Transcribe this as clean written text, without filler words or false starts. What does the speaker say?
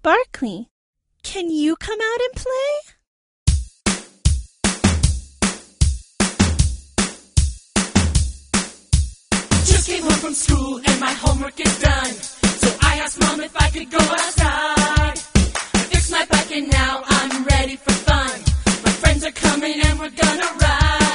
Barkley, can you come out and play? Just came home from school and my homework is done. So I asked Mom if I could go outside. I fixed my bike and now I'm ready for fun. My friends are coming and we're gonna ride.